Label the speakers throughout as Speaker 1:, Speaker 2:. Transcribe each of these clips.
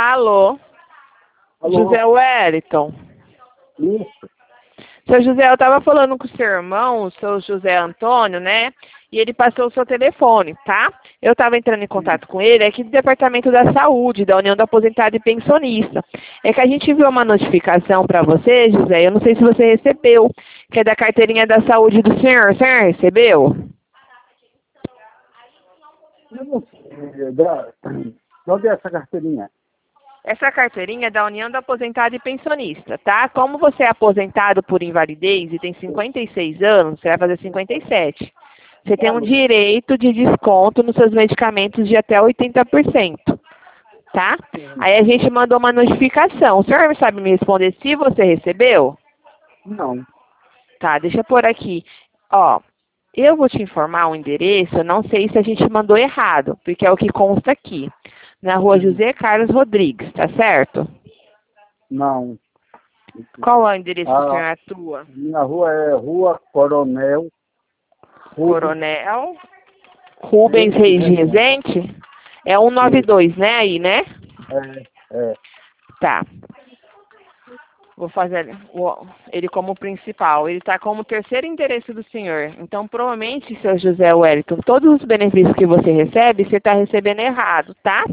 Speaker 1: Alô?
Speaker 2: Alô?
Speaker 1: José Wellington.
Speaker 2: Isso.
Speaker 1: Seu José, eu estava falando com o seu irmão, o seu José Antônio, né? E ele passou o seu telefone, tá? Eu estava entrando em contato com ele aqui do Departamento da Saúde, da União do Aposentado e Pensionista. É que a gente viu uma notificação para você, José, eu não sei se você recebeu, que é da carteirinha da saúde do senhor. O senhor recebeu?
Speaker 2: Eu não sei. Onde é essa carteirinha?
Speaker 1: Essa carteirinha é da União do Aposentado e Pensionista, tá? Como você é aposentado por invalidez e tem 56 anos, você vai fazer 57. Você tem um direito de desconto nos seus medicamentos de até 80%, tá? Aí a gente mandou uma notificação. O senhor sabe me responder se você recebeu?
Speaker 2: Não.
Speaker 1: Tá, deixa eu pôr aqui. Ó, eu vou te informar o endereço, eu não sei se a gente mandou errado, porque é o que consta aqui. Na rua José Carlos Rodrigues, tá certo?
Speaker 2: Não.
Speaker 1: Qual é o endereço que o senhor atua?
Speaker 2: Minha rua é Rua Coronel
Speaker 1: Coronel Rubens Reis de Rezende? É 192, né? Aí, né?
Speaker 2: É.
Speaker 1: Tá. Vou fazer ele como principal. Ele está como terceiro endereço do senhor. Então, provavelmente, seu José Wellington, todos os benefícios que você recebe, você está recebendo errado, tá?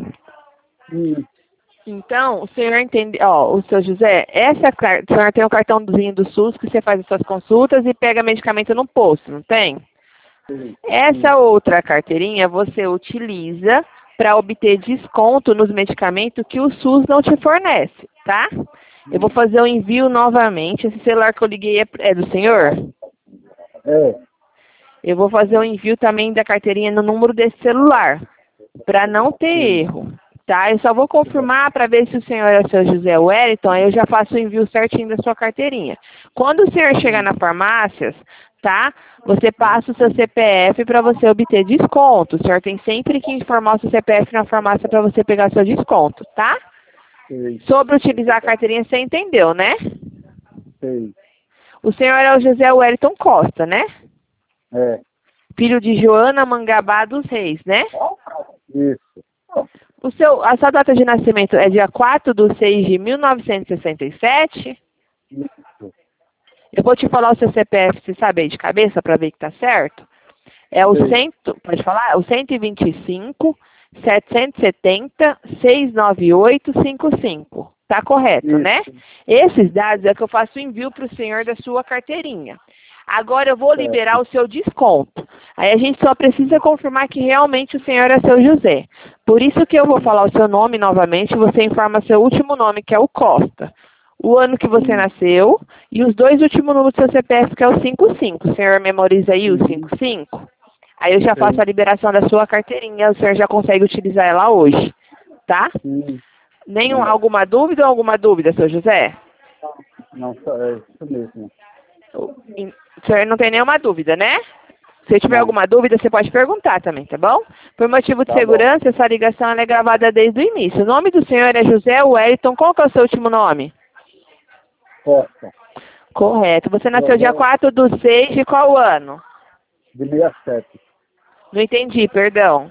Speaker 1: Então, o senhor entende, ó, o seu José, o senhor tem o cartãozinho do SUS que você faz as suas consultas e pega medicamento no posto, não tem? Essa outra carteirinha você utiliza para obter desconto nos medicamentos que o SUS não te fornece, tá? Eu vou fazer o envio novamente. Esse celular que eu liguei é do senhor?
Speaker 2: É.
Speaker 1: Eu vou fazer o envio também da carteirinha no número desse celular, para não ter erro, tá? Eu só vou confirmar para ver se o senhor é o seu José Wellington, aí eu já faço o envio certinho da sua carteirinha. Quando o senhor chegar na farmácia, tá? Você passa o seu CPF para você obter desconto. O senhor tem sempre que informar o seu CPF na farmácia para você pegar seu desconto, tá? Sobre utilizar a carteirinha, você entendeu, né?
Speaker 2: Sei.
Speaker 1: O senhor é o José Wellington Costa, né?
Speaker 2: É.
Speaker 1: Filho de Joana Mangabá dos Reis, né?
Speaker 2: Isso.
Speaker 1: A sua data de nascimento é dia 4/6/1967?
Speaker 2: Isso.
Speaker 1: Eu vou te falar o seu CPF, você sabe aí de cabeça, para ver que tá certo? É o pode falar? O 125 770 69855. Tá correto,
Speaker 2: Isso.
Speaker 1: né? Esses dados é que eu faço o envio para o senhor da sua carteirinha. Agora eu vou liberar o seu desconto. Aí a gente só precisa confirmar que realmente o senhor é seu José. Por isso que eu vou falar o seu nome novamente, você informa seu último nome, que é o Costa. O ano que você nasceu e os dois últimos números do seu CPF, que é o 55. O senhor memoriza aí o 55? Aí eu já faço a liberação da sua carteirinha, o senhor já consegue utilizar ela hoje, tá? Alguma dúvida, seu José?
Speaker 2: Não, é isso mesmo.
Speaker 1: O senhor não tem nenhuma dúvida, né? Se tiver alguma dúvida, você pode perguntar também, tá bom? Por motivo de segurança, essa ligação é gravada desde o início. O nome do senhor é José Wellington. Qual que é o seu último nome?
Speaker 2: Costa.
Speaker 1: Correto. Você nasceu dia 4/6 de qual ano?
Speaker 2: De 67.
Speaker 1: Não entendi, perdão.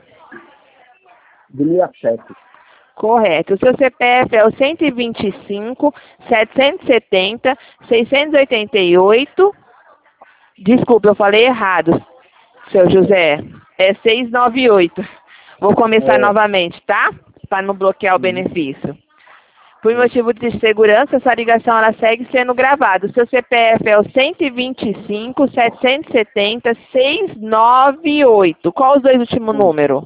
Speaker 2: De 67.
Speaker 1: Correto. O seu CPF é o 125 770 688. Desculpa, eu falei errado, seu José. É 698. Vou começar novamente, tá? Para não bloquear o benefício. Por motivo de segurança, essa ligação ela segue sendo gravada. O seu CPF é o 125 770 698. Qual os dois últimos números?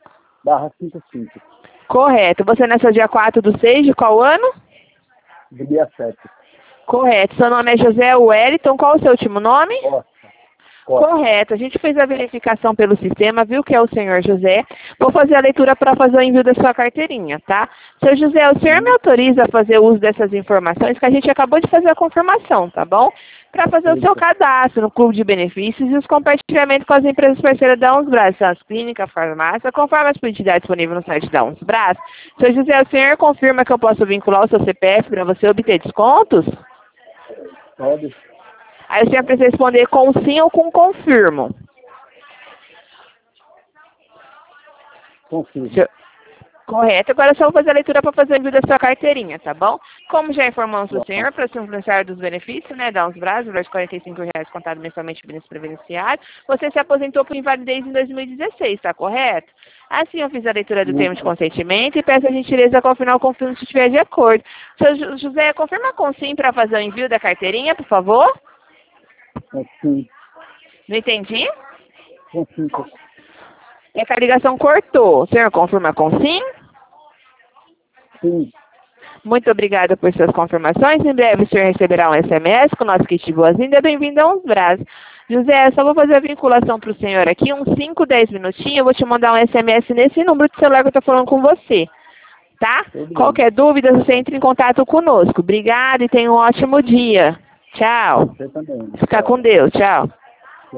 Speaker 2: /55.
Speaker 1: Correto. Você nasceu dia 4/6 de qual ano?
Speaker 2: De 67.
Speaker 1: Correto. Seu nome é José Wellington. Qual o seu último nome?
Speaker 2: Costa.
Speaker 1: Correto. A gente fez a verificação pelo sistema, viu que é o senhor José. Vou fazer a leitura para fazer o envio da sua carteirinha, tá? Seu José, o senhor me autoriza a fazer uso dessas informações que a gente acabou de fazer a confirmação, tá bom? Para fazer o seu cadastro no clube de benefícios e os compartilhamentos com as empresas parceiras da Unsbras, as clínicas, farmácia, conforme as publicidades disponíveis no site da Unsbras. Seu José, o senhor confirma que eu posso vincular o seu CPF para você obter descontos?
Speaker 2: Pode.
Speaker 1: Aí o senhor precisa responder com sim ou com confirmo.
Speaker 2: Confirmo.
Speaker 1: Correto. Agora eu só vou fazer a leitura para fazer o envio da sua carteirinha, tá bom? Como já informamos o senhor, para se beneficiar dos benefícios, né, da uns Brasil, valor de R$ 45 contado mensalmente no benefício previdenciário, você se aposentou por invalidez em 2016, tá correto? Assim eu fiz a leitura do termo de consentimento e peço a gentileza que ao final confirme se estiver de acordo. Seu José, confirma com sim para fazer o envio da carteirinha, por favor?
Speaker 2: Sim.
Speaker 1: Não entendi?
Speaker 2: Sim.
Speaker 1: É que a ligação cortou. O senhor confirma com sim?
Speaker 2: Sim.
Speaker 1: Muito obrigada por suas confirmações. Em breve o senhor receberá um SMS com o nosso kit de boas-vindas. Bem-vindo a Uns Brasil. José, só vou fazer a vinculação para o senhor aqui, uns 5, 10 minutinhos. Eu vou te mandar um SMS nesse número de celular que eu estou falando com você. Tá? Qualquer dúvida, você entra em contato conosco. Obrigada e tenha um ótimo dia. Tchau.
Speaker 2: Você também.
Speaker 1: Fica com Deus. Tchau.